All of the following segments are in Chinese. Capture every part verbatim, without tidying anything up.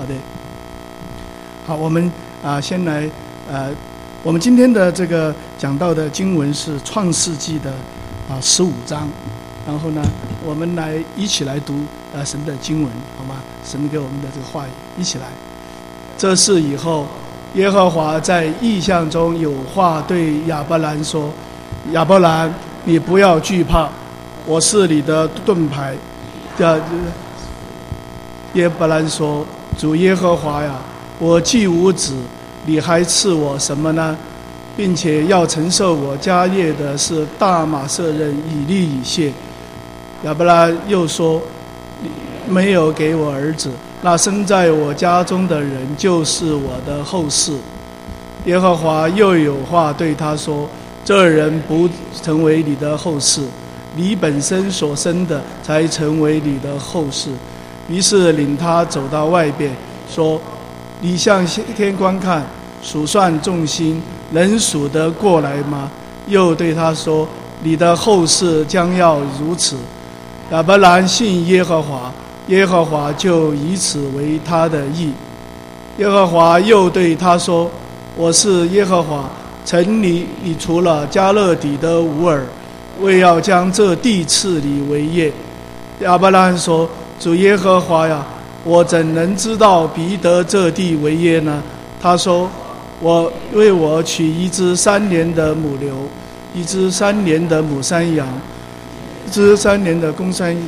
好的，好，我们啊、呃、先来呃，我们今天的这个讲到的经文是创世纪的啊十五章，然后呢，我们来一起来读呃神的经文，好吗？神给我们的这个话语，一起来。这事以后，耶和华在异象中有话对亚伯兰说：“亚伯兰，你不要惧怕，我是你的盾牌。”这耶伯兰说：“主耶和华呀，我既无子，你还赐我什么呢？并且要承受我家业的是大马色人以利以谢。”亚伯兰又说：“没有给我儿子，那生在我家中的人就是我的后嗣。”耶和华又有话对他说：“这人不成为你的后嗣，你本身所生的才成为你的后嗣。”于是领他走到外边，说：“你向天观看，数算众星，能数得过来吗？”又对他说：“你的后嗣将要如此。”亚伯兰信耶和华，耶和华就以此为他的义。耶和华又对他说：“我是耶和华，曾立你除了迦勒底的吾尔，为要将这地赐你为业。”亚伯兰说：“主耶和华呀，我怎能知道必得这地为业呢？”他说：“我为我取一只三年的母牛，一只三年的母山羊，一只三年的公山羊。”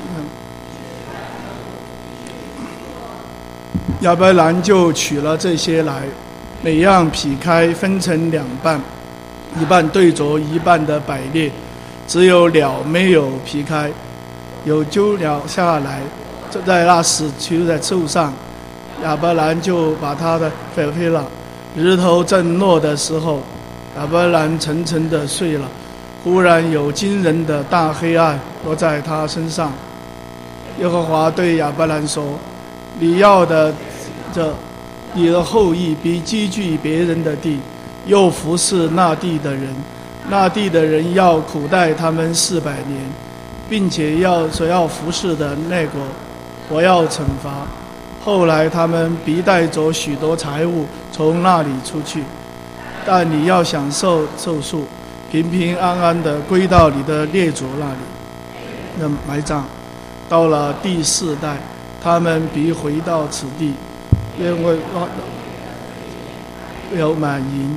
亚伯兰就取了这些来，每样劈开，分成两半，一半对着一半的摆列，只有鸟没有劈开。有揪鸟下来，在那死囚的树上，亚伯兰就把他的废废了。日头正落的时候，亚伯兰沉沉的睡了。忽然有惊人的大黑暗落在他身上。耶和华对亚伯兰说：“你要的这你的后裔必积聚别人的地，又服侍那地的人，那地的人要苦待他们四百年，并且要所要服侍的那国，我要惩罚。后来他们必带着许多财物从那里出去，但你要享受寿数，平平安安地归到你的列祖那里的埋葬。到了第四代，他们必回到此地，因为有满盈。”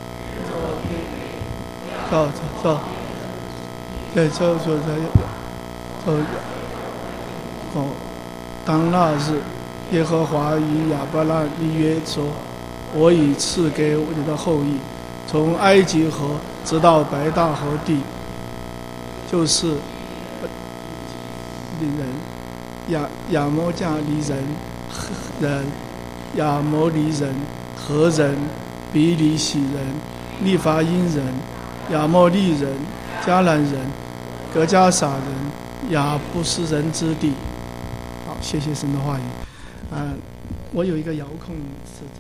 走走走，对，走走走走。哦，当那日，耶和华与亚伯兰立约说：“我已赐给你的后裔，从埃及河直到白大河地，就是人、亚亚摩加利人、人、亚摩利人、何人、比利洗人、利法因人、亚摩利人、迦南人、格加撒人、亚布斯人之地。”好，谢谢神的话语。啊、呃，我有一个遥控是在。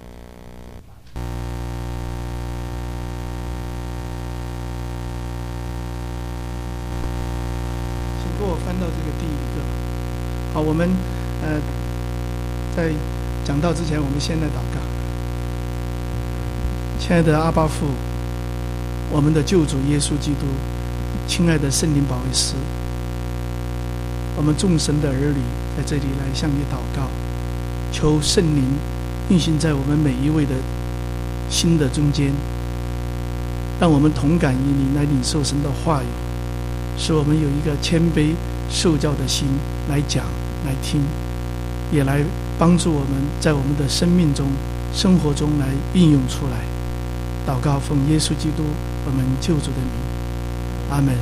请给我翻到这个第一个。好，我们呃在讲到之前，我们先来祷告。亲爱的阿爸父，我们的救主耶稣基督，亲爱的圣灵保惠师，我们众神的儿女在这里来向你祷告，求圣灵运行在我们每一位的心的中间，让我们同感于你，来领受神的话语，使我们有一个谦卑受教的心来讲来听，也来帮助我们在我们的生命中生活中来应用出来。祷告奉耶稣基督我们救主的名，阿们。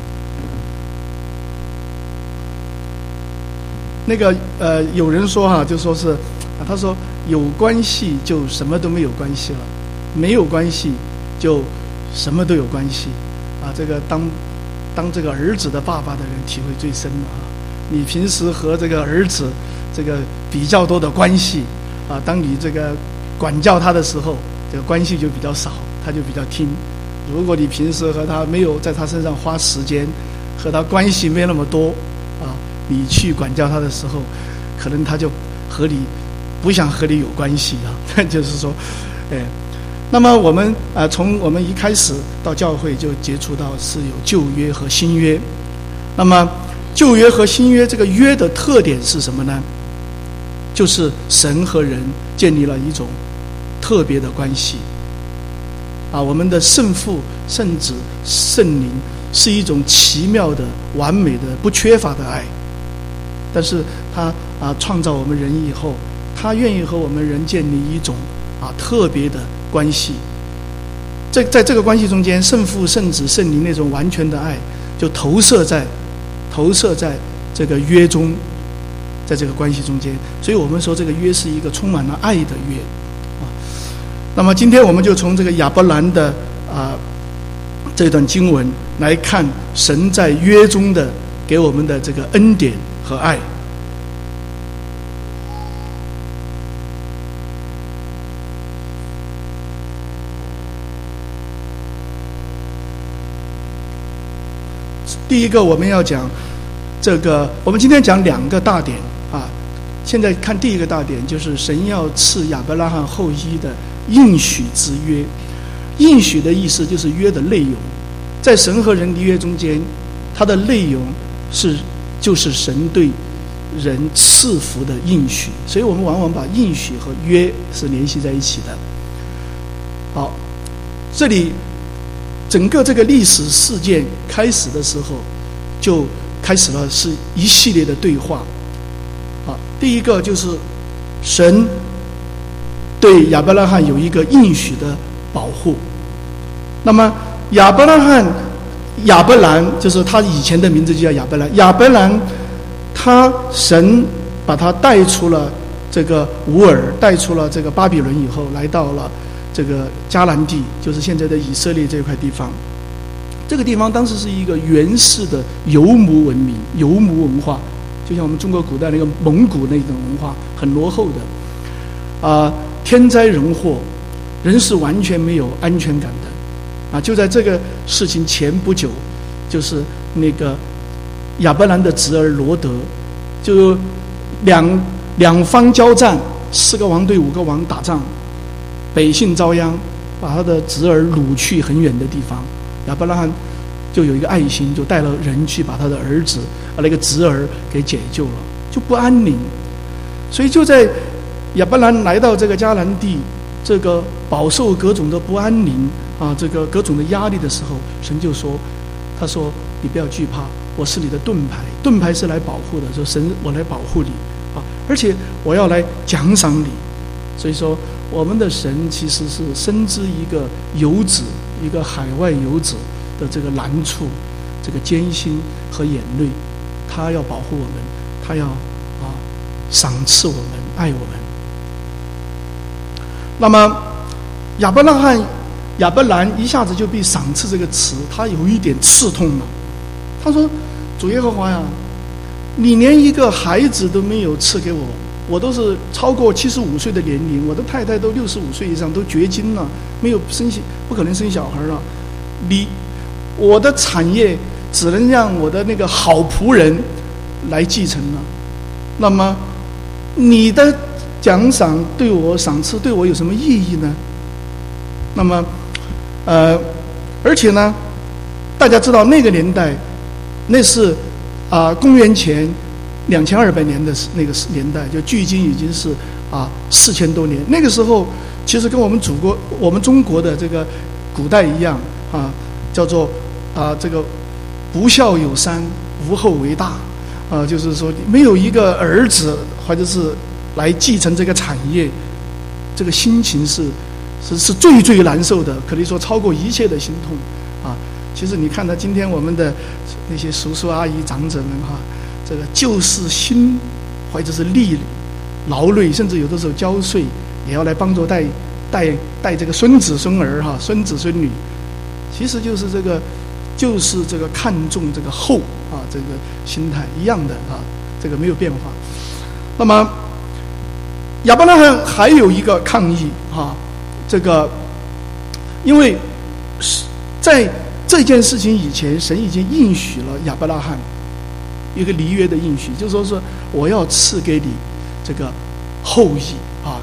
那个呃，有人说哈，就说是啊，他说有关系就什么都没有关系了，没有关系就什么都有关系啊。这个当当这个儿子的爸爸的人体会最深了啊。你平时和这个儿子这个比较多的关系啊，当你这个管教他的时候，这个关系就比较少，他就比较听。如果你平时和他没有在他身上花时间，和他关系没那么多啊，你去管教他的时候，可能他就和你不想和你有关系啊。就是说，哎，那么我们啊、呃，从我们一开始到教会就接触到是有旧约和新约。那么旧约和新约这个约的特点是什么呢？就是神和人建立了一种特别的关系啊，我们的圣父、圣子、圣灵是一种奇妙的、完美的、不缺乏的爱。但是他啊创造我们人以后，他愿意和我们人建立一种啊特别的关系。在在这个关系中间，圣父、圣子、圣灵那种完全的爱，就投射在投射在这个约中，在这个关系中间。所以我们说这个约是一个充满了爱的约啊。那么今天我们就从这个亚伯兰的啊这段经文来看神在约中的给我们的这个恩典和爱。第一个我们要讲这个，我们今天讲两个大点啊。现在看第一个大点，就是神要赐亚伯拉罕后裔的应许之约。应许的意思就是约的内容，在神和人的约中间，它的内容是就是神对人赐福的应许，所以我们往往把应许和约是联系在一起的。好，这里整个这个历史事件开始的时候，就开始了是一系列的对话。啊，第一个就是神对亚伯拉罕有一个应许的保护。那么亚伯拉罕亚伯兰就是他以前的名字就叫亚伯兰，亚伯兰他神把他带出了这个乌尔，带出了这个巴比伦以后，来到了这个迦南地，就是现在的以色列这块地方。这个地方当时是一个原始的游牧文明，游牧文化，就像我们中国古代那个蒙古那种文化，很落后的啊、呃，天灾人祸，人是完全没有安全感的。啊，就在这个事情前不久，就是那个亚伯兰的侄儿罗德，就两两方交战，四个王对五个王打仗，百姓遭殃，把他的侄儿掳去很远的地方。亚伯拉罕就有一个爱心，就带了人去把他的儿子啊那个侄儿给解救了，就不安宁。所以就在亚伯兰来到这个迦南地，这个饱受各种的不安宁啊，这个各种的压力的时候，神就说：“他说你不要惧怕，我是你的盾牌，盾牌是来保护的。说神，我来保护你啊，而且我要来奖赏你。所以说，我们的神其实是深知一个游子，一个海外游子的这个难处、这个艰辛和眼泪，他要保护我们，他要啊赏赐我们，爱我们。那么亚伯拉罕、亚伯兰一下子就被赏赐这个词，他有一点刺痛了。他说：“主耶和华呀，你连一个孩子都没有赐给我，我都是超过七十五岁的年龄，我的太太都六十五岁以上，都绝经了，没有生不可能生小孩了。你我的产业只能让我的那个好仆人来继承了。那么你的奖赏对我赏赐对我有什么意义呢？那么，呃，而且呢，大家知道那个年代，那是啊、呃、公元前两千二百年的那个年代，就距今已经是啊四千多年。那个时候，其实跟我们祖国、我们中国的这个古代一样啊，叫做啊这个不孝有三，无后为大啊，就是说没有一个儿子或者是来继承这个产业，这个心情是是是最最难受的，可以说超过一切的心痛啊！其实你看到今天我们的那些叔叔阿姨长者们哈、啊，这个就是心或者是力劳累，甚至有的时候交税也要来帮助带带带这个孙子孙儿哈、啊、孙子孙女，其实就是这个就是这个看重这个后啊这个心态一样的啊，这个没有变化。那么亚伯拉罕还有一个抗议哈，这个因为在这件事情以前，神已经应许了亚伯拉罕一个离约的应许，就是说是我要赐给你这个后裔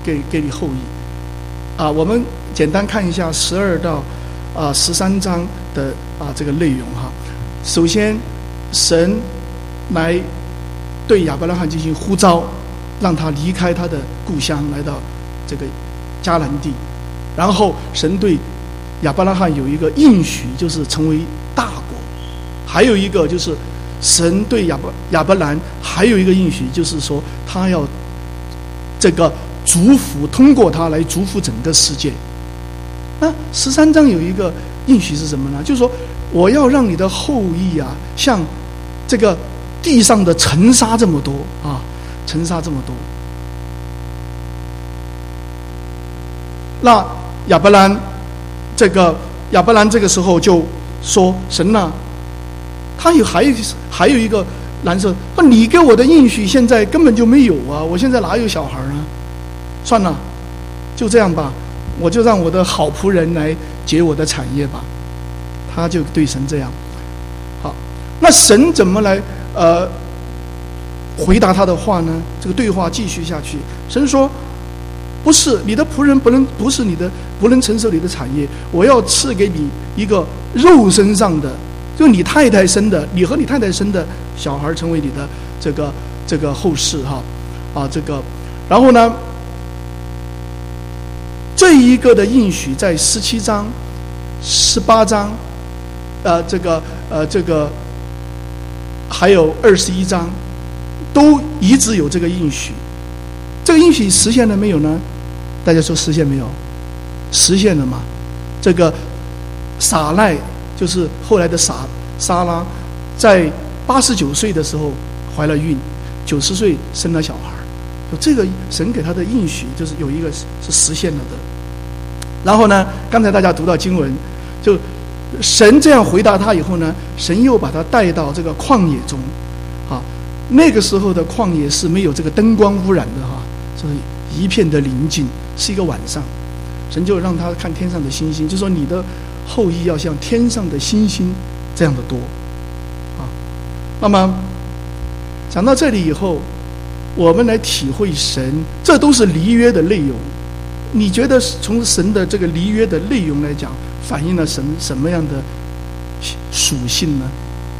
给给你后裔。啊，我们简单看一下十二到啊十三章的啊这个内容哈。首先，神来对亚伯拉罕进行呼召，让他离开他的故乡，来到这个迦南地。然后，神对亚伯拉罕有一个应许，就是成为大国。还有一个就是神对亚伯亚伯兰还有一个应许，就是说他要这个祝福，通过他来祝福整个世界。那十三章有一个应许是什么呢？就是说我要让你的后裔啊，像这个地上的尘沙这么多啊，尘沙这么多。那亚伯兰这个亚伯兰这个时候就说：“神啊，他有还有还有一个难受，那你给我的应许现在根本就没有啊！我现在哪有小孩啊？算了，就这样吧，我就让我的好仆人来结我的产业吧。”他就对神这样。好，那神怎么来呃回答他的话呢？这个对话继续下去，神说：“不是你的仆人不能，不是你的不能承受你的产业，我要赐给你一个肉身上的。”就你太太生的，你和你太太生的小孩成为你的这个这个后世哈，啊这个，然后呢，这一个的应许在十七章、十八章，呃这个呃这个，还有二十一章，都一直有这个应许。这个应许实现了没有呢？大家说实现没有？实现了嘛？这个撒赖。就是后来的撒撒拉，在八十九岁的时候怀了孕，九十岁生了小孩。这个神给他的应许，就是有一个是实现了的。然后呢，刚才大家读到经文，就神这样回答他以后呢，神又把他带到这个旷野中，啊，那个时候的旷野是没有这个灯光污染的哈，就是一片的宁静，是一个晚上，神就让他看天上的星星，就说你的后裔要像天上的星星这样的多啊。那么讲到这里以后，我们来体会神，这都是离约的内容。你觉得从神的这个离约的内容来讲，反映了神什么样的属性呢？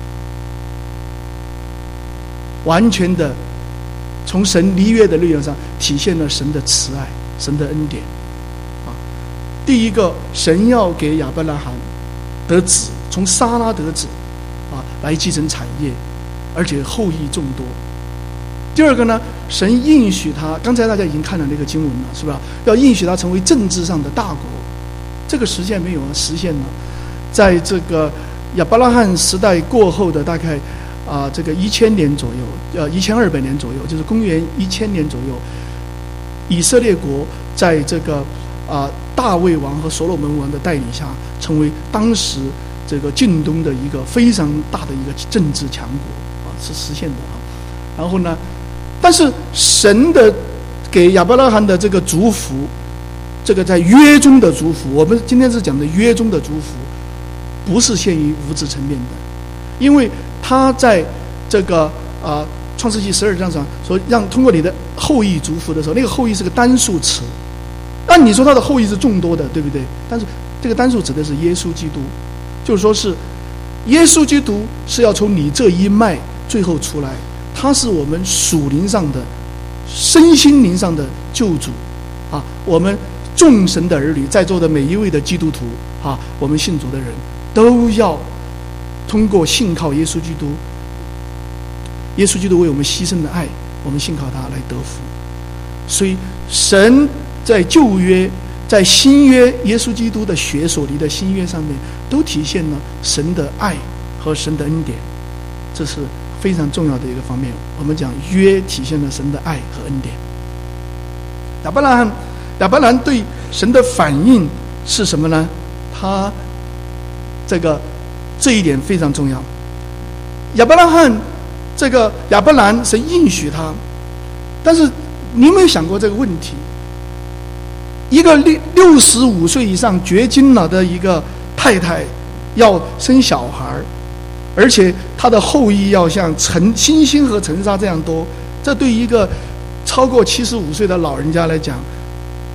完全的从神离约的内容上体现了神的慈爱，神的恩典。第一个，神要给亚伯拉罕得子，从撒拉得子，啊，来继承产业，而且后裔众多。第二个呢，神应许他，刚才大家已经看了那个经文了，是吧？要应许他成为政治上的大国，这个实现没有？实现了，在这个亚伯拉罕时代过后的大概啊、呃，这个一千年左右，呃，一千二百年左右，就是公元一千年左右，以色列国在这个啊、呃、大卫王和所罗门王的带领下，成为当时这个近东的一个非常大的一个政治强国啊，是实现的啊。然后呢，但是神的给亚伯拉罕的这个祝福，这个在约中的祝福，我们今天是讲的约中的祝福，不是限于物质层面的，因为他在这个啊、呃、创世纪十二章上说，让通过你的后裔祝福的时候，那个后裔是个单数词。按你说他的后裔是众多的，对不对？但是这个单数指的是耶稣基督，就是说是耶稣基督是要从你这一脉最后出来，他是我们属灵上的、身心灵上的救主啊！我们众神的儿女，在座的每一位的基督徒啊，我们信主的人都要通过信靠耶稣基督，耶稣基督为我们牺牲的爱，我们信靠他来得福。所以神在旧约、在新约，耶稣基督的血所立的新约上面，都体现了神的爱和神的恩典，这是非常重要的一个方面。我们讲约体现了神的爱和恩典。亚伯拉罕，亚伯兰对神的反应是什么呢？他这个这一点非常重要。亚伯拉罕，这个亚伯兰，神应许他，但是你有没有想过这个问题？一个六六十五岁以上绝经了的一个太太要生小孩，而且她的后裔要像尘星星和尘沙这样多，这对一个超过七十五岁的老人家来讲，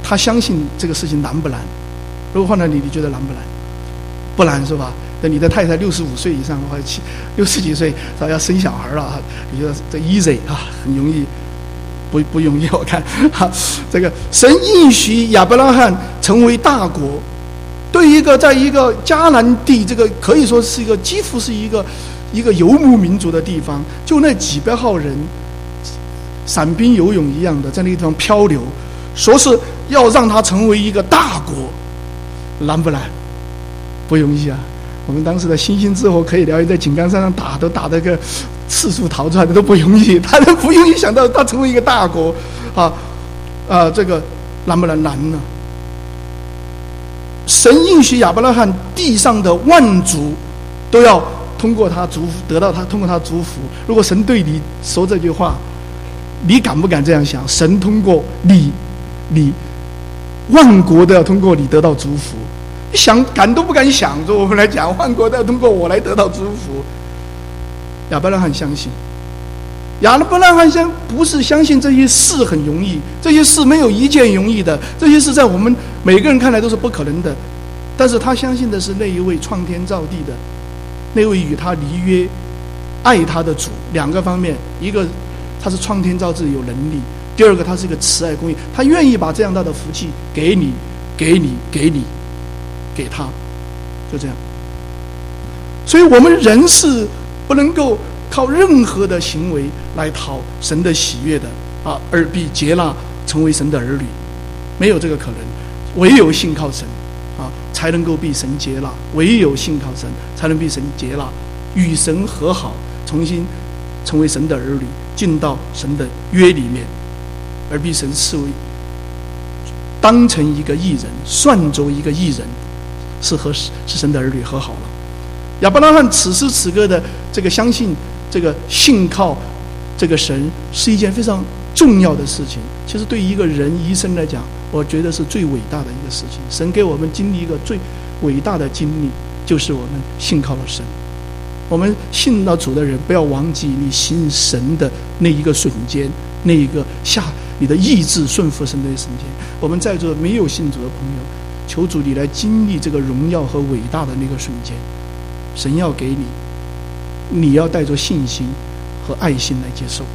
他相信这个事情难不难？如果换了你，你觉得难不难？不难是吧？那你的太太六十五岁以上或者七六十几岁，她要生小孩了啊，你觉得这 easy 啊，很容易？不不容易，我看哈，这个神应许亚伯拉罕成为大国，对一个在一个迦南地，这个可以说是一个几乎是一个一个游牧民族的地方，就那几百号人，散兵游勇一样的在那个地方漂流，说是要让他成为一个大国，难不难？不容易啊！我们当时的星星之火可以聊，在井冈山上打都打得个四处逃出来的都不容易，他都不容易想到他成为一个大国啊啊！这个难不难？难呢。神应许亚伯拉罕，地上的万族都要通过他祝福，得到他通过他祝福。如果神对你说这句话，你敢不敢这样想？神通过你，你万国都要通过你得到祝福。想敢都不敢想，说我们来讲，万国都要通过我来得到祝福。亚伯拉罕相信，亚伯拉罕相不是相信这些事很容易，这些事没有一件容易的，这些事在我们每个人看来都是不可能的。但是他相信的是那一位创天造地的，那位与他立约、爱他的主。两个方面，一个他是创天造地有能力，第二个他是一个慈爱公义，他愿意把这样大的福气给你，给你，给你。给他，就这样。所以我们人是不能够靠任何的行为来讨神的喜悦的啊，而必接纳成为神的儿女，没有这个可能。唯有信靠神啊，才能够被神接纳；唯有信靠神，才能被神接纳，与神和好，重新成为神的儿女，进到神的约里面，而被神视为当成一个义人，算作一个义人。是和是神的儿女和好了。亚伯拉罕此时此刻的这个相信，这个信靠这个神，是一件非常重要的事情。其实对于一个人一生来讲，我觉得是最伟大的一个事情。神给我们经历一个最伟大的经历，就是我们信靠了神。我们信到主的人，不要忘记你信神的那一个瞬间，那一个下你的意志顺服神的瞬间。我们在座没有信主的朋友，求主你来经历这个荣耀和伟大的那个瞬间，神要给你，你要带着信心和爱心来接受。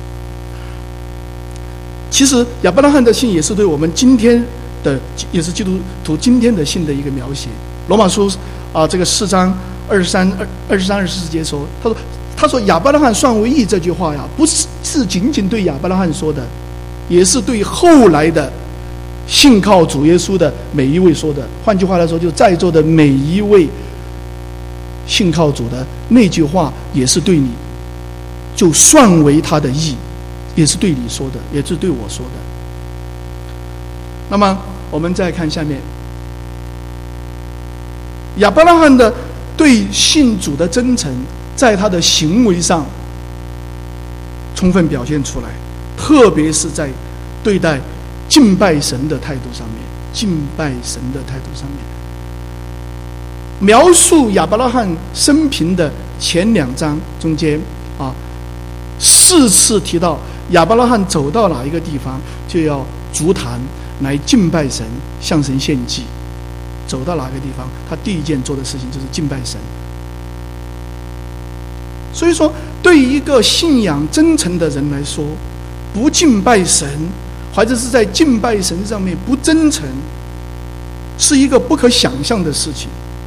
其实亚伯拉罕的信也是对我们今天的，也是基督徒今天的信的一个描写。罗马书啊，这个四章二十三、二二十三、二十四节说，他说他说亚伯拉罕算为义这句话呀，不是是仅仅对亚伯拉罕说的，也是对后来的信靠主耶稣的每一位说的。换句话来说，就在座的每一位信靠主的那句话，也是对你，就算为他的义，也是对你说的，也是对我说的。那么我们再看下面，亚伯拉罕的对信主的真诚，在他的行为上充分表现出来，特别是在对待敬拜神的态度上面，敬拜神的态度上面。描述亚伯拉罕生平的前两章中间啊，四次提到亚伯拉罕走到哪一个地方，就要筑坛来敬拜神，向神献祭。走到哪个地方，他第一件做的事情就是敬拜神。所以说，对于一个信仰真诚的人来说，不敬拜神，或者是在敬拜神上面不真诚，是一个不可想象的事情。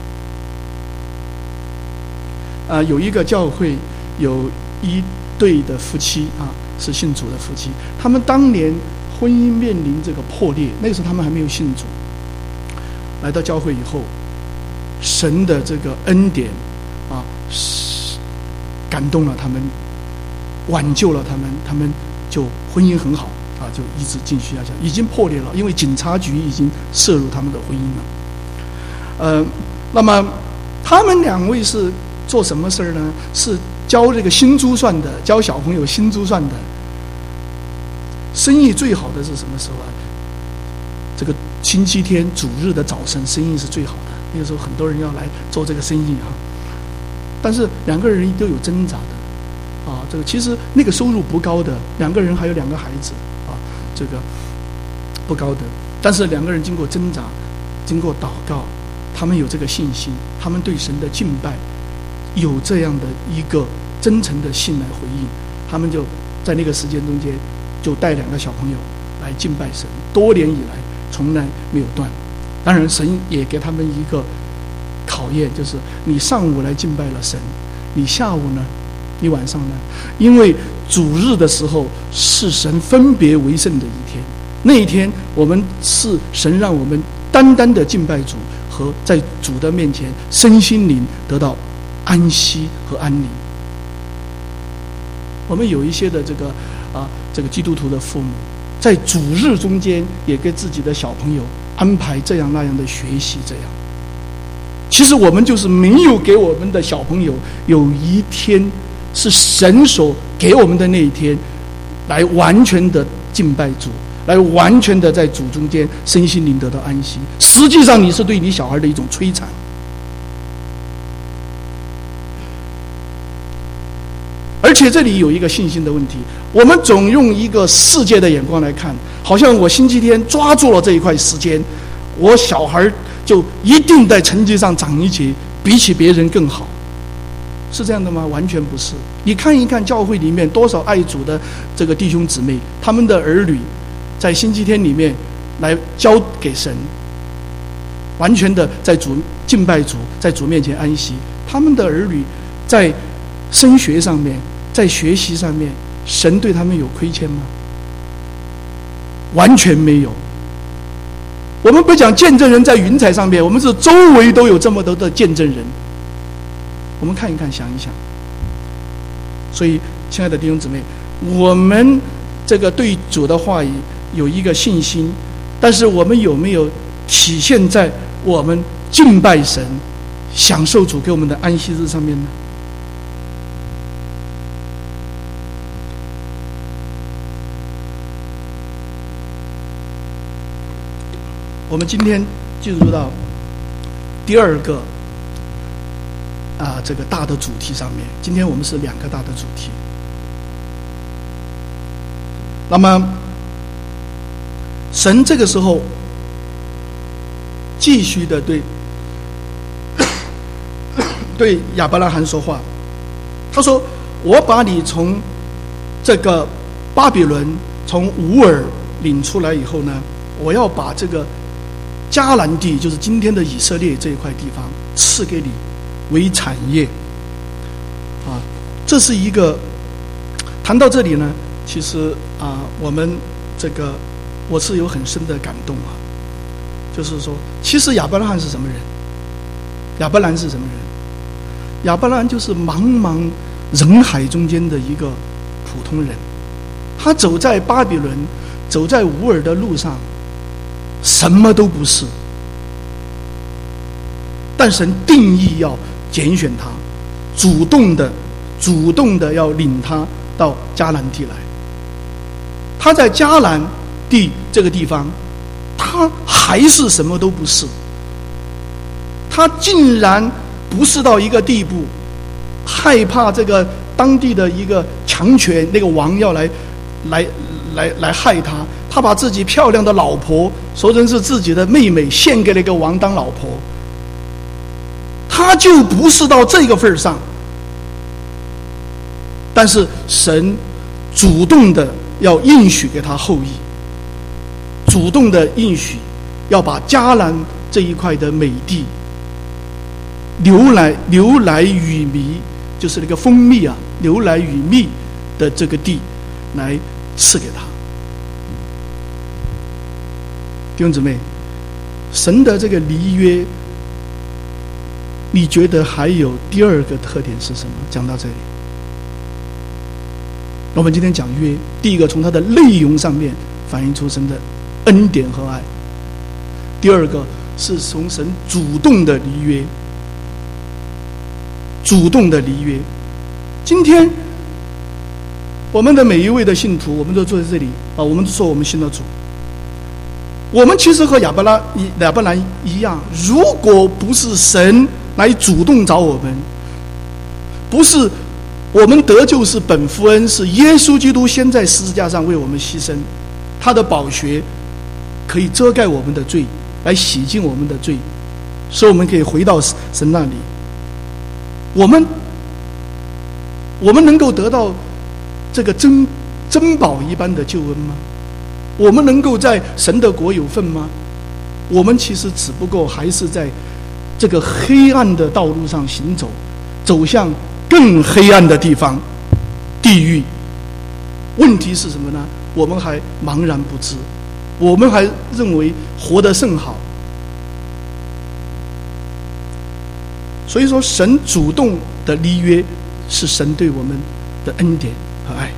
啊、呃，有一个教会有一对的夫妻啊，是信主的夫妻，他们当年婚姻面临这个破裂，那个时候他们还没有信主。来到教会以后，神的这个恩典啊，感动了他们，挽救了他们，他们就婚姻很好啊，就一直继续下去。已经破裂了，因为警察局已经涉入他们的婚姻了。呃，那么他们两位是做什么事儿呢？是教这个新珠算的，教小朋友新珠算的。生意最好的是什么时候啊？这个星期天主日的早晨，生意是最好的。那个时候很多人要来做这个生意啊。但是两个人都有挣扎的啊。这个其实那个收入不高的，两个人还有两个孩子啊，这个不高的。 但是两个人经过挣扎，经过祷告，他们有这个信心，他们对神的敬拜有这样的一个真诚的信来回应，他们就在那个时间中间就带两个小朋友来敬拜神，多年以来从来没有断。当然神也给他们一个考验，就是你上午来敬拜了神，你下午呢，你晚上呢？因为主日的时候是神分别为圣的一天，那一天我们是神让我们单单的敬拜主，和在主的面前身心灵得到安息和安宁。我们有一些的这个啊，这个基督徒的父母，在主日中间也给自己的小朋友安排这样那样的学习，这样。其实我们就是没有给我们的小朋友有一天是神所给我们的那一天，来完全的敬拜主，来完全的在主中间身心灵得到安息。实际上你是对你小孩的一种摧残。而且这里有一个信心的问题，我们总用一个世界的眼光来看，好像我星期天抓住了这一块时间，我小孩就一定在成绩上长一截，比起别人更好，是这样的吗？完全不是。你看一看教会里面多少爱主的这个弟兄姊妹，他们的儿女在星期天里面来交给神，完全的在主敬拜主，在主面前安息。他们的儿女在升学上面，在学习上面，神对他们有亏欠吗？完全没有。我们不讲见证人在云彩上面，我们是周围都有这么多的见证人。我们看一看，想一想。所以，亲爱的弟兄姊妹，我们这个对主的话语有一个信心，但是我们有没有体现在我们敬拜神、享受主给我们的安息日上面呢？我们今天进入到第二个啊，这个大的主题上面。今天我们是两个大的主题。那么，神这个时候继续的对对亚伯拉罕说话，他说：“我把你从这个巴比伦，从乌尔领出来以后呢，我要把这个迦南地，就是今天的以色列这一块地方，赐给你为产业。”啊，这是一个谈到这里呢，其实啊，我们这个我是有很深的感动啊，就是说，其实亚伯拉罕是什么人？亚伯兰是什么人？亚伯兰就是茫茫人海中间的一个普通人，他走在巴比伦，走在乌尔的路上，什么都不是，但神定义要拣选他，主动的主动的要领他到迦南地来。他在迦南地这个地方，他还是什么都不是，他竟然不是到一个地步，害怕这个当地的一个强权那个王要来来来来害他，他把自己漂亮的老婆说成是自己的妹妹，献给了一个王当老婆。他就不是到这个份上，但是神主动的要应许给他后裔，主动的应许要把迦南这一块的美地，流来流来与蜜，就是那个蜂蜜啊，流来与蜜的这个地来赐给他。弟兄姊妹，神的这个离约，你觉得还有第二个特点是什么？讲到这里，我们今天讲约，第一个从它的内容上面反映出神的恩典和爱，第二个是从神主动的离约，主动的离约。今天我们的每一位的信徒，我们都坐在这里啊，我们说我们信了主。我们其实和亚伯拉亚伯兰一样，如果不是神来主动找我们，不是我们得救是本乎恩，是耶稣基督先在十字架上为我们牺牲，他的宝血可以遮盖我们的罪，来洗净我们的罪，使我们可以回到神那里。我们我们能够得到这个珍珍宝一般的救恩吗？我们能够在神的国有份吗？我们其实只不过还是在这个黑暗的道路上行走，走向更黑暗的地方，地狱。问题是什么呢？我们还茫然不知，我们还认为活得甚好。所以说，神主动的立约是神对我们的恩典和爱。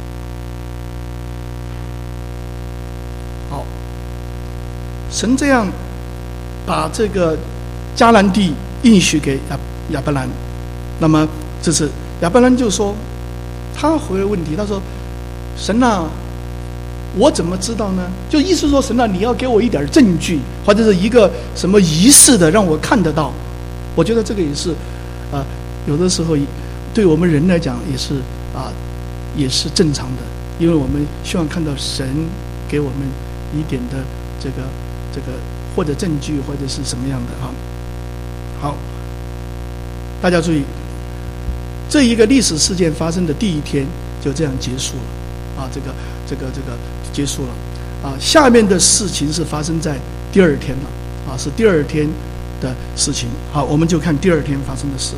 好，神这样把这个迦南地应许给亚亚伯兰，那么这是亚伯兰就说，他回了问题，他说：“神啊，我怎么知道呢？”就意思说，神啊，你要给我一点证据，或者是一个什么仪式的，让我看得到。我觉得这个也是，啊、呃，有的时候对我们人来讲也是啊、呃，也是正常的，因为我们希望看到神给我们一点的这个这个或者证据或者是什么样的哈。好，大家注意，这一个历史事件发生的第一天就这样结束了啊，这个这个这个结束了啊。下面的事情是发生在第二天了啊，是第二天的事情。好，我们就看第二天发生的事。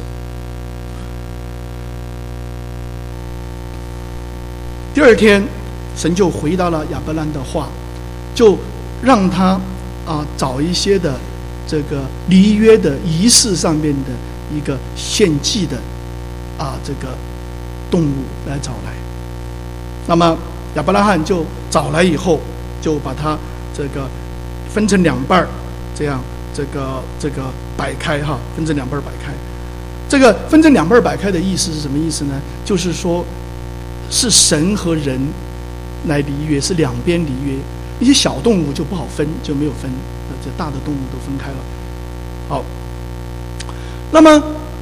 第二天，神就回答了亚伯兰的话，就让他啊找一些的这个离约的仪式上面的一个献祭的啊这个动物来找来。那么亚伯拉罕就找来以后，就把它这个分成两半，这样这个这个摆开哈，分成两半摆开。这个分成两半摆开的意思是什么意思呢？就是说，是神和人来离约，是两边离约。一些小动物就不好分，就没有分，这大的动物都分开了。好，那么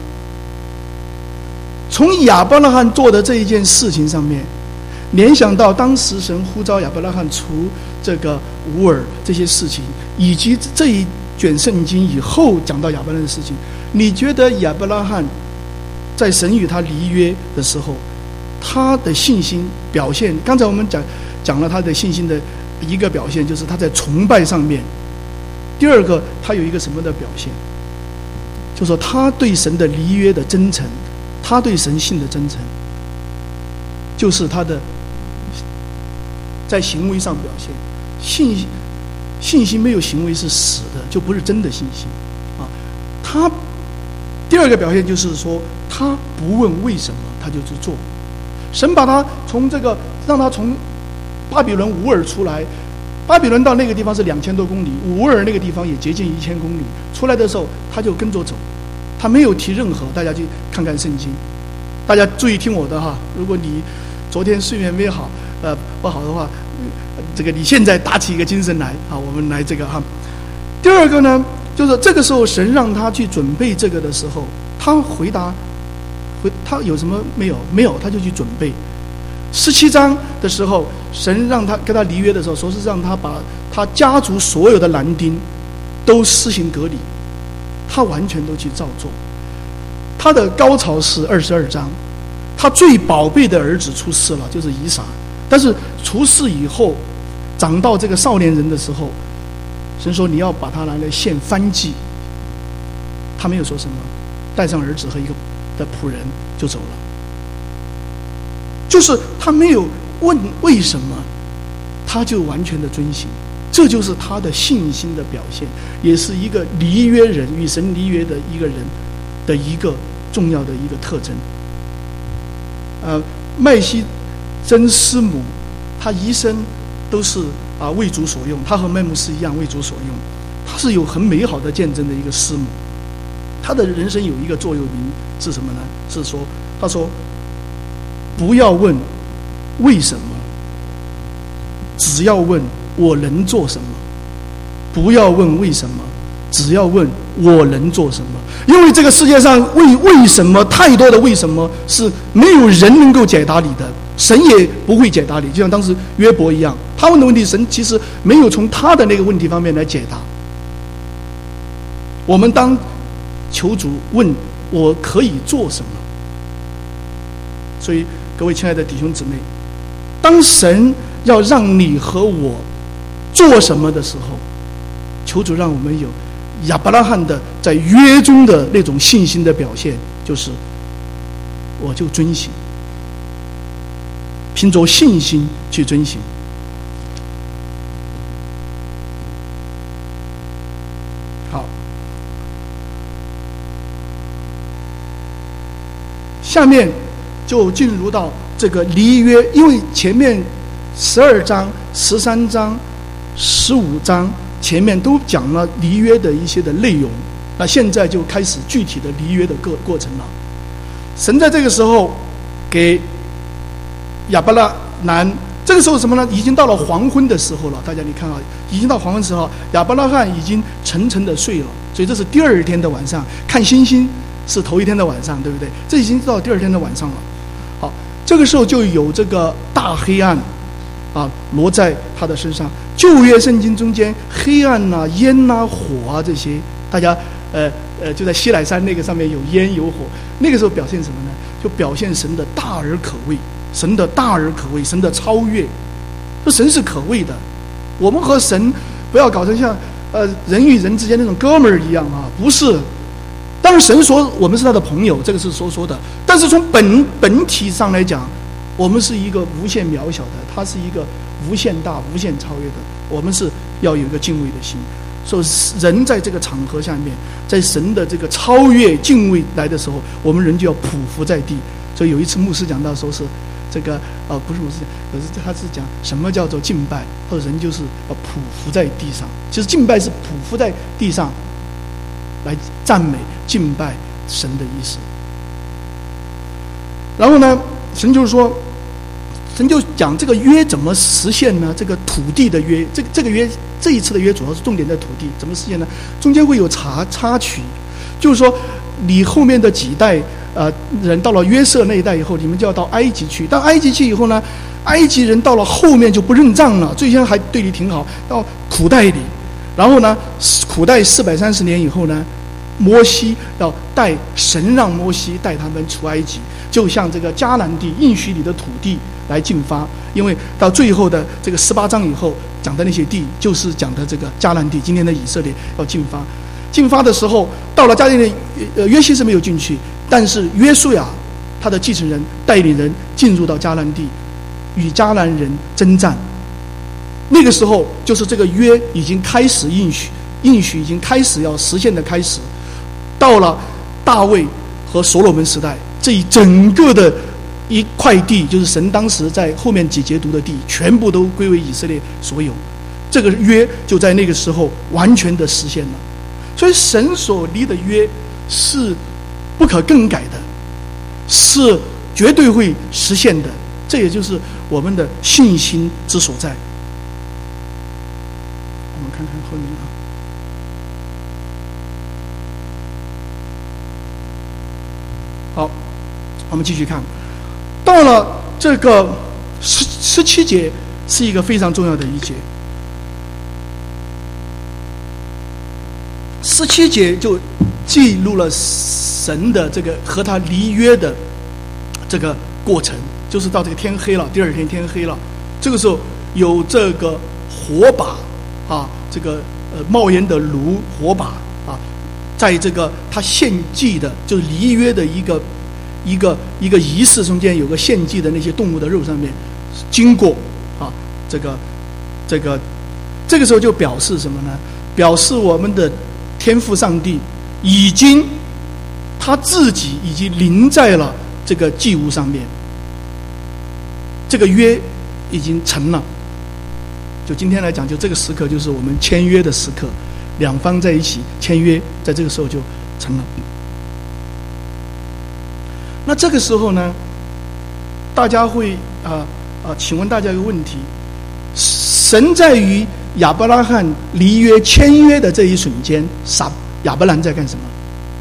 从亚伯拉罕做的这一件事情上面，联想到当时神呼召亚伯拉罕除这个乌尔这些事情，以及这一卷圣经以后讲到亚伯拉罕的事情，你觉得亚伯拉罕在神与他离约的时候，他的信心表现？刚才我们讲讲了他的信心的一个表现，就是他在崇拜上面。第二个，他有一个什么的表现？就是说他对神的离约的真诚，他对神性的真诚，就是他的在行为上表现。信信心没有行为是死的，就不是真的信心啊。他第二个表现就是说，他不问为什么，他就去做。神把他从这个让他从巴比伦乌尔出来，巴比伦到那个地方是两千多公里，乌尔那个地方也接近一千公里。出来的时候，他就跟着走，他没有提任何。大家去看看圣经，大家注意听我的哈。如果你昨天睡眠没好，呃不好的话，这个你现在打起一个精神来啊，我们来这个哈。第二个呢，就是这个时候神让他去准备这个的时候，他回答。他有什么没有？没有，他就去准备。十七章的时候，神让他跟他离约的时候，说是让他把他家族所有的男丁都施行隔离，他完全都去照做。他的高潮是二十二章，他最宝贝的儿子出世了，就是以撒。但是出世以后，长到这个少年人的时候，神说你要把他拿来献燔祭，他没有说什么，带上儿子和一个的仆人就走了，就是他没有问为什么，他就完全的遵行，这就是他的信心的表现，也是一个离约人与神离约的一个人的一个重要的一个特征。呃，麦西真师母，他一生都是啊为主所用，他和麦牧师一样为主所用，他是有很美好的见证的一个师母。他的人生有一个座右铭是什么呢？是说，他说不要问为什么，只要问我能做什么。不要问为什么，只要问我能做什么。因为这个世界上为为什么太多的为什么是没有人能够解答你的， 神也不会解答你。就像当时约伯一样，他问的问题，神其实没有从他的那个问题方面来解答。我们当求主问我可以做什么。所以各位亲爱的弟兄姊妹，当神要让你和我做什么的时候，求主让我们有亚伯拉罕的在约中的那种信心的表现，就是我就遵行，凭着信心去遵行。好，下面就进入到这个离约，因为前面十二章、十三章、十五章前面都讲了离约的一些的内容，那现在就开始具体的离约的过过程了。神在这个时候给亚伯拉罕，这个时候什么呢？已经到了黄昏的时候了。大家你看啊，已经到黄昏时候，亚伯拉罕已经沉沉的睡了，所以这是第二天的晚上。看星星是头一天的晚上，对不对？这已经到第二天的晚上了。好，这个时候就有这个大黑暗啊落在他的身上。旧约圣经中间黑暗啊、烟啊、火啊这些，大家呃呃就在西乃山那个上面有烟有火，那个时候表现什么呢？就表现神的大而可畏，神的大而可畏，神的超越。这神是可畏的，我们和神不要搞成像呃人与人之间那种哥们儿一样啊，不是。当然神说我们是他的朋友，这个是所说的，但是从本本体上来讲，我们是一个无限渺小的，他是一个无限大、无限超越的。我们是要有一个敬畏的心。所以人在这个场合下面，在神的这个超越敬畏来的时候，我们人就要匍匐在地。所以有一次牧师讲到说是这个呃不是牧师讲，可是他是讲什么叫做敬拜，或者人就是要匍匐在地上。其实敬拜是匍匐在地上来赞美敬拜神的意思。然后呢，神就是说，神就讲这个约怎么实现呢？这个土地的约，这个这个约这一次的约主要是重点在土地，怎么实现呢？中间会有插插曲，就是说你后面的几代呃人到了约瑟那一代以后，你们就要到埃及去。到埃及去以后呢，埃及人到了后面就不认账了，最先还对你挺好，到苦待你，然后呢苦待四百三十年以后呢，摩西要带神让摩西带他们出埃及，就像这个迦南地应许你的土地来进发。因为到最后的这个十八章以后讲的那些地，就是讲的这个迦南地，今天的以色列要进发。进发的时候，到了迦南地，呃，约西是没有进去，但是约书亚他的继承人带领人进入到迦南地，与迦南人征战。那个时候就是这个约已经开始应许，应许已经开始要实现的开始。到了大卫和所罗门时代，这一整个的一块地，就是神当时在后面几节读的地，全部都归为以色列所有。这个约就在那个时候完全的实现了。所以神所立的约是不可更改的，是绝对会实现的。这也就是我们的信心之所在。我们看看后面啊。好，我们继续看，到了这个十十七节是一个非常重要的一节。十七节就记录了神的这个和他离约的这个过程，就是到这个天黑了，第二天天黑了，这个时候有这个火把啊，这个呃冒烟的炉火把啊，在这个他献祭的，就是离约的一个一个一个仪式中间，有个献祭的那些动物的肉上面经过啊，这个这个这个时候就表示什么呢？表示我们的天父上帝已经他自己已经临在了这个祭物上面，这个约已经成了。就今天来讲，就这个时刻就是我们签约的时刻，两方在一起签约，在这个时候就成了。那这个时候呢，大家会啊啊、呃，请问大家一个问题：神在与亚伯拉罕离约签约的这一瞬间，撒亚伯兰在干什么？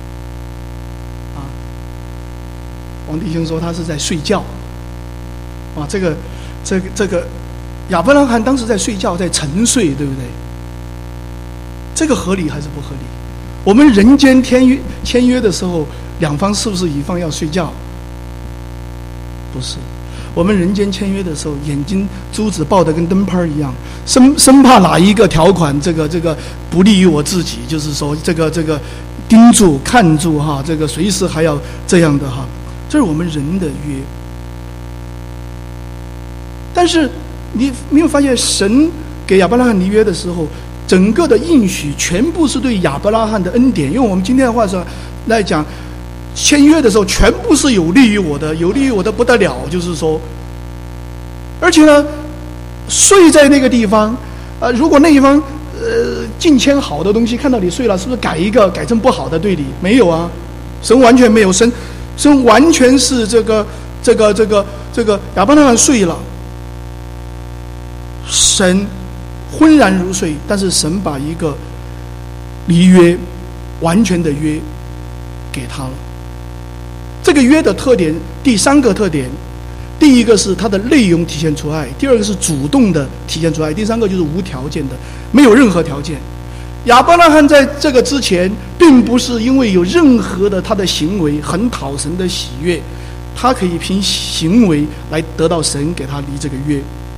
啊，王弟兄说他是在睡觉。 啊，这个这个这个亚伯拉罕当时在睡觉，在沉睡，对不对？这个合理还是不合理？我们人间签约签约的时候，两方是不是乙方要睡觉？不是。我们人间签约的时候，眼睛珠子抱得跟灯泡一样，生生怕哪一个条款这个这个不利于我自己，就是说这个这个盯住看住哈，这个随时还要这样的哈，这是我们人的约。但是你没有发现，神给亚伯拉罕立约的时候，整个的应许全部是对亚伯拉罕的恩典。用我们今天的话说来讲，签约的时候全部是有利于我的，有利于我的不得了。就是说，而且呢，睡在那个地方，呃，如果那一方呃近签好的东西看到你睡了，是不是改一个改成不好的对你？没有啊，神完全没有，神神完全是这个这个这个这个亚伯拉罕睡了，神浑然如睡，但是神把一个离约完全的约给他了。这个约的特点，第三个特点，第一个是它的内容体现出爱，第二个是主动的体现出爱，第三个就是无条件的，没有任何条件。亚伯拉罕在这个之前并不是因为有任何的他的行为很讨神的喜悦，他可以凭行为来得到神给他立这个约。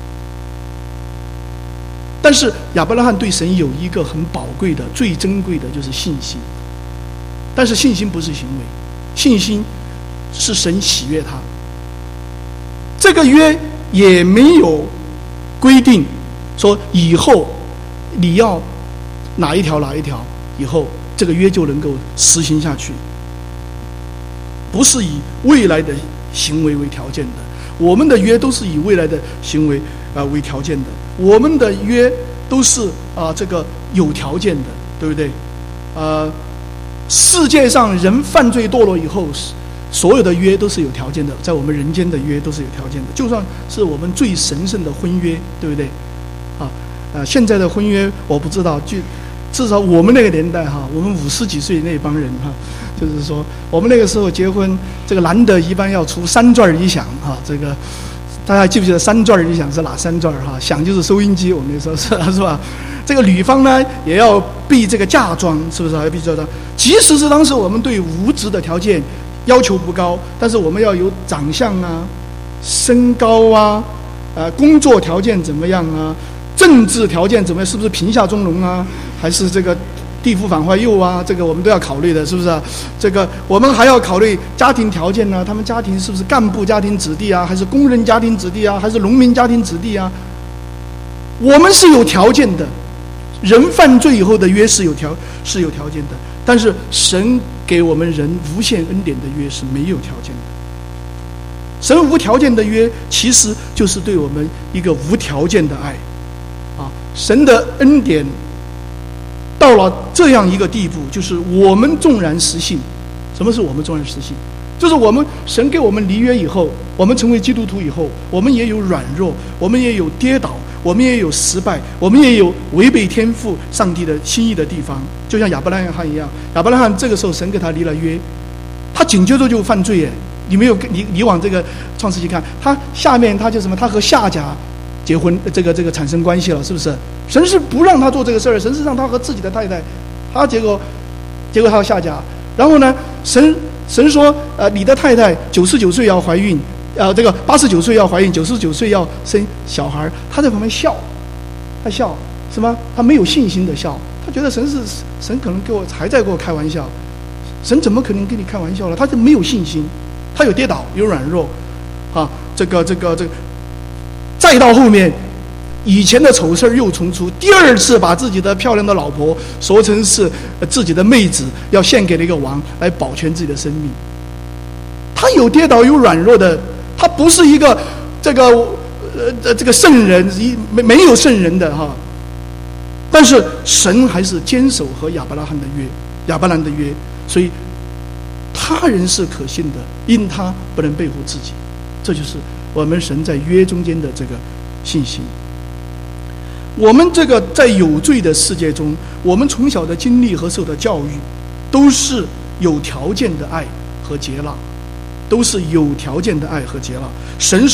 但是亚伯拉罕对神有一个很宝贵的最珍贵的就是信心，但是信心不是行为，信心是神喜悦他。这个约也没有规定说以后你要哪一条哪一条，以后这个约就能够实行下去，不是以未来的行为为条件的。我们的约都是以未来的行为啊、呃、为条件的，我们的约都是啊、呃、这个有条件的，对不对？呃，世界上人犯罪堕落以后，所有的约都是有条件的，在我们人间的约都是有条件的，就算是我们最神圣的婚约，对不对？啊，呃，现在的婚约我不知道，就至少我们那个年代哈，我们五十几岁那帮人哈，就是说我们那个时候结婚，这个男的一般要出三转一响哈，这个大家记不记得三转一响是哪三转哈？响就是收音机，我们那时候是是吧？这个女方呢也要备这个嫁妆，是不是？还要备嫁妆。即使是当时我们对物质的条件要求不高，但是我们要有长相啊、身高啊、呃工作条件怎么样啊、政治条件怎么样，是不是贫下中农啊，还是这个地府反坏右啊？这个我们都要考虑的，是不是啊？这个我们还要考虑家庭条件呢、啊，他们家庭是不是干部家庭子弟啊，还是工人家庭子弟啊，还是农民家庭子弟啊？我们是有条件的，人犯罪以后的约是有条是有条件的，但是神给我们人无限恩典的约是没有条件的。神无条件的约其实就是对我们一个无条件的爱啊！神的恩典到了这样一个地步，就是我们纵然实信。什么是我们纵然实信？就是我们神给我们立约以后，我们成为基督徒以后，我们也有软弱，我们也有跌倒，我们也有失败，我们也有违背天父上帝的心意的地方。就像亚伯拉罕一样，亚伯拉罕这个时候神给他立了约，他紧接着就犯罪耶！你没有你你往这个创世纪看，他下面他就什么？他和夏甲结婚，这个这个产生关系了，是不是？神是不让他做这个事儿，神是让他和自己的太太，他结果结果他要下甲，然后呢，神神说，呃，你的太太九十九岁要怀孕，呃，这个八十九岁要怀孕，九十九岁要生小孩，他在旁边笑，他笑什么？他没有信心的笑，他觉得神是神可能给我还在给我开玩笑，神怎么可能跟你开玩笑了？他就没有信心，他有跌倒，有软弱，啊，这个这个这个，再到后面。以前的丑事又重出，第二次把自己的漂亮的老婆说成是自己的妹子，要献给了一个王来保全自己的生命。他有跌倒有软弱的，他不是一个这个呃这个圣人，没没有圣人的哈。但是神还是坚守和亚伯拉罕的约，亚伯兰的约，所以他人是可信的，因他不能背负自己。这就是我们神在约中间的这个信心。我们这个在有罪的世界中，我们从小的经历和受的教育，都是有条件的爱和接纳，都是有条件的爱和接纳。神是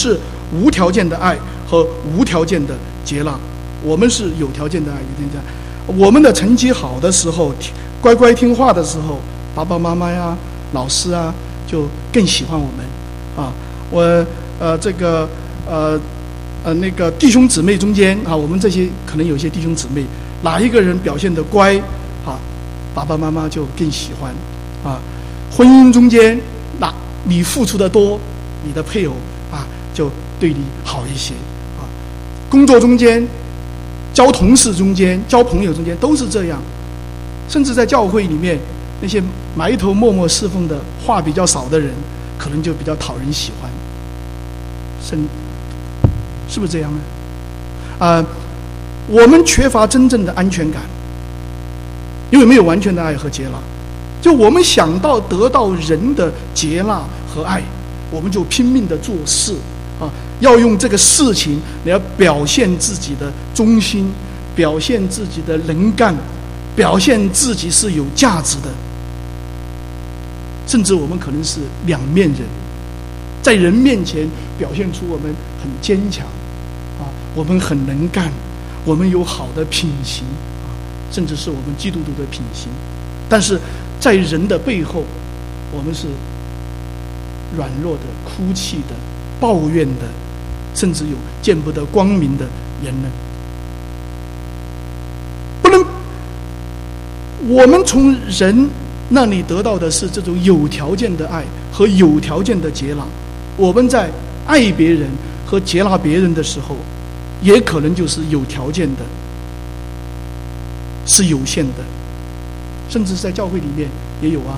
无条件的爱和无条件的接纳。我们是有条件的爱，有条件的爱。我们的成绩好的时候，乖乖听话的时候，爸爸妈妈呀、老师啊，就更喜欢我们啊。我呃这个呃呃那个弟兄姊妹中间啊，我们这些可能有些弟兄姊妹，哪一个人表现得乖啊，爸爸妈妈就更喜欢啊。婚姻中间，那你付出的多，你的配偶啊就对你好一些啊。工作中间，交同事中间，交朋友中间都是这样，甚至在教会里面，那些埋头默默侍奉的、话比较少的人，可能就比较讨人喜欢。是是不是这样呢？啊、呃，我们缺乏真正的安全感，因为没有完全的爱和接纳。就我们想到得到人的接纳和爱，我们就拼命的做事啊，要用这个事情来表现自己的忠心，表现自己的能干，表现自己是有价值的。甚至我们可能是两面人，在人面前表现出我们很坚强啊，我们很能干，我们有好的品行啊，甚至是我们基督徒的品行。但是在人的背后，我们是软弱的、哭泣的、抱怨的，甚至有见不得光明的言论。不能，我们从人那里得到的是这种有条件的爱和有条件的接纳。我们在爱别人和接纳别人的时候，也可能就是有条件的，是有限的。甚至在教会里面也有啊，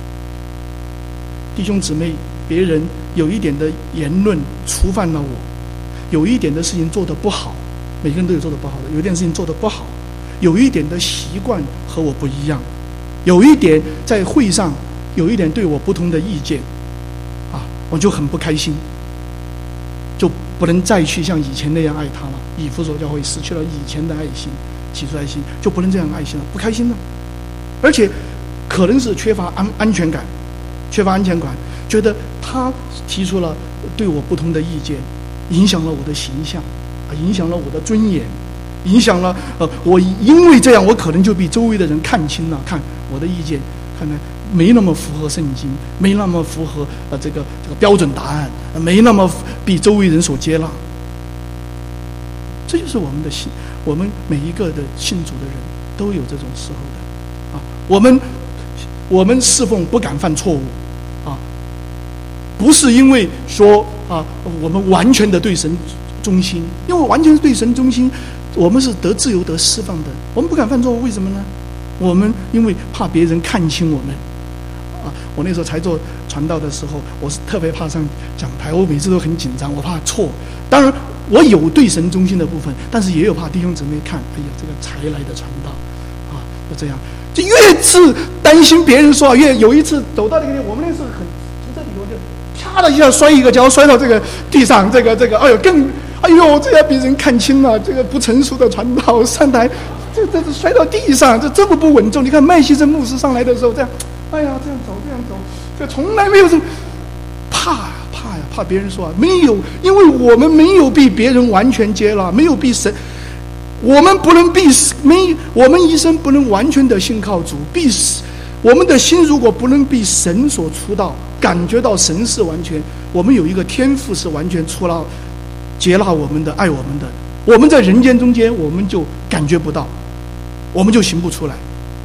弟兄姊妹，别人有一点的言论触犯了我，有一点的事情做得不好，每个人都有做得不好的，有一点事情做得不好，有一点的习惯和我不一样，有一点在会上有一点对我不同的意见啊，我就很不开心，就不能再去像以前那样爱他了。以弗所教会失去了以前的爱心，起初爱心就不能这样爱心了，不开心了。而且可能是缺乏安安全感，缺乏安全感，觉得他提出了对我不同的意见，影响了我的形象，啊，影响了我的尊严，影响了呃，我因为这样，我可能就比周围的人看清了，看我的意见，看来没那么符合圣经，没那么符合呃这个这个标准答案，没那么比周围人所接纳。这就是我们的信，我们每一个的信主的人都有这种时候的。我们我们侍奉不敢犯错误啊，不是因为说啊我们完全的对神忠心，因为完全对神忠心，我们是得自由得释放的。我们不敢犯错误，为什么呢？我们因为怕别人看清我们啊。我那时候才做传道的时候，我是特别怕上讲台，我每次都很紧张，我怕错。当然我有对神忠心的部分，但是也有怕弟兄姊妹看，哎呀，这个才来的传道啊，就这样。就越是担心别人说，越有一次走到那个地方，我们那时候很从这里头就啪的一下摔一个跤，摔到这个地上，这个这个，哎呦更，哎呦这要被人看清了，这个不成熟的传道上台，这这这摔到地上，这这么不稳重。你看麦希森牧师上来的时候，这样，哎呀这样走这样走，这从来没有这怕怕呀，怕别人说啊，没有，因为我们没有被别人完全接纳，没有被神。我们不能必没，我们一生不能完全的信靠主，必我们的心如果不能被神所触到，感觉到神是完全，我们有一个天赋是完全触到、接纳我们的、爱我们的，我们在人间中间我们就感觉不到，我们就行不出来。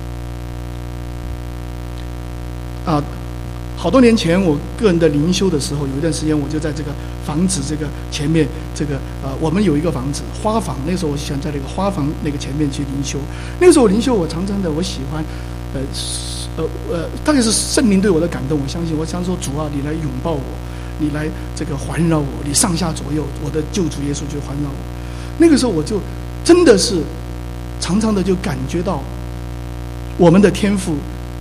啊，好多年前我个人的灵修的时候，有一段时间我就在这个房子这个前面，这个呃，我们有一个房子花房，那时候我想在那个花房那个前面去灵修。那个时候灵修，我常常的我喜欢，呃呃呃，大概是圣灵对我的感动，我相信，我想说主啊，你来拥抱我，你来这个环绕我，你上下左右，我的救主耶稣就环绕我。那个时候我就真的是常常的就感觉到我们的天赋。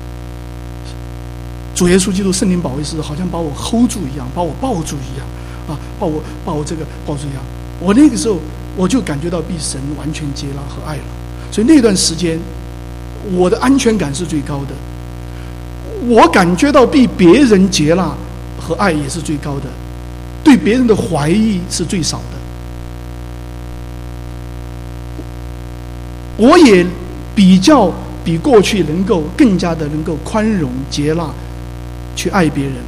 主耶稣基督圣灵保惠师好像把我 hold 住一样，把我抱住一样，啊，把我把我这个抱住一样。我那个时候我就感觉到被神完全接纳和爱了，所以那段时间我的安全感是最高的，我感觉到被别人接纳和爱也是最高的。 对别人的怀疑是最少的。我也比较比过去能够更加的能够宽容接纳，去爱别人。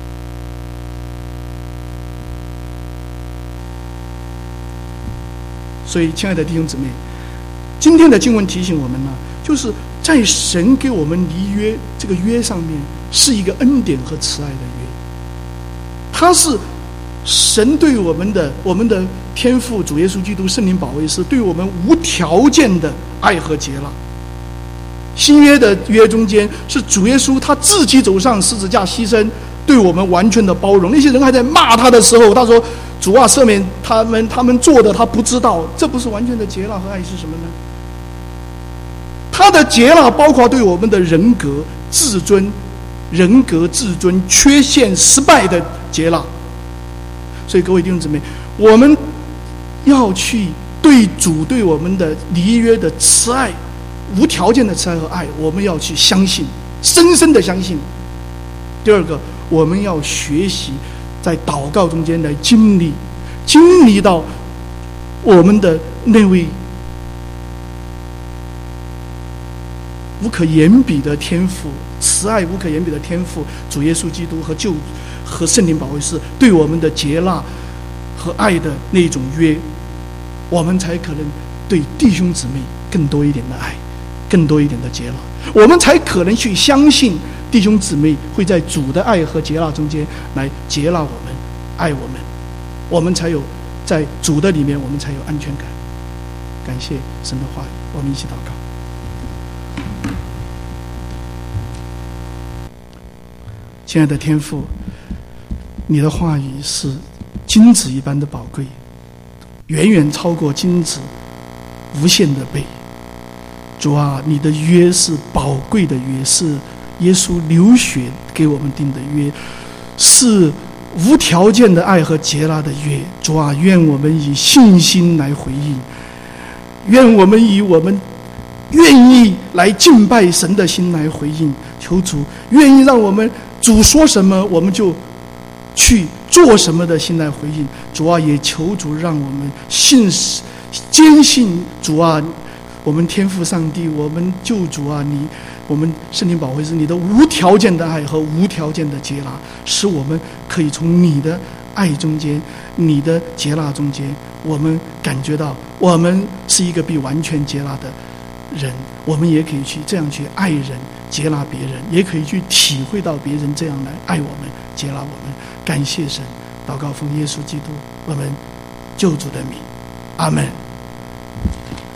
所以，亲爱的弟兄姊妹，今天的经文提醒我们呢，就是在神给我们立约这个约上面，是一个恩典和慈爱的约。它是神对我们的我们的天父主耶稣基督圣灵保惠师对我们无条件的爱和接纳。新约的约中间是主耶稣他自己走上十字架牺牲，对我们完全的包容。那些人还在骂他的时候，他说：“主啊，赦免他们，他们做的他不知道。”这不是完全的接纳和爱是什么呢？他的接纳包括对我们的人格、自尊、人格、自尊缺陷、失败的接纳。所以各位弟兄姊妹，我们要去对主对我们的立约的慈爱，无条件的慈爱和爱，我们要去相信，深深的相信。第二个，我们要学习在祷告中间来经历，经历到我们的那位无可言比的天父，慈爱无可言比的天父，主耶稣基督和救和圣灵保惠师对我们的接纳和爱的那种约，我们才可能对弟兄姊妹更多一点的爱，更多一点的接纳，我们才可能去相信弟兄姊妹会在主的爱和接纳中间来接纳我们，爱我们，我们才有在主的里面，我们才有安全感。感谢神的话语，我们一起祷告。亲爱的天父，你的话语是金子一般的宝贵，远远超过金子无限的倍。主啊，你的约是宝贵的约，是耶稣流血给我们定的约，是无条件的爱和接纳的约。主啊，愿我们以信心来回应，愿我们以我们愿意来敬拜神的心来回应。求主愿意让我们主说什么我们就去做什么的心来回应。主啊，也求主让我们信坚信主啊，我们天父上帝，我们救主啊，你我们圣灵保惠师，你的无条件的爱和无条件的接纳，使我们可以从你的爱中间，你的接纳中间，我们感觉到我们是一个被完全接纳的人，我们也可以去这样去爱人，接纳别人，也可以去体会到别人这样来爱我们，接纳我们。感谢神，祷告奉耶稣基督我们救主的名，阿们。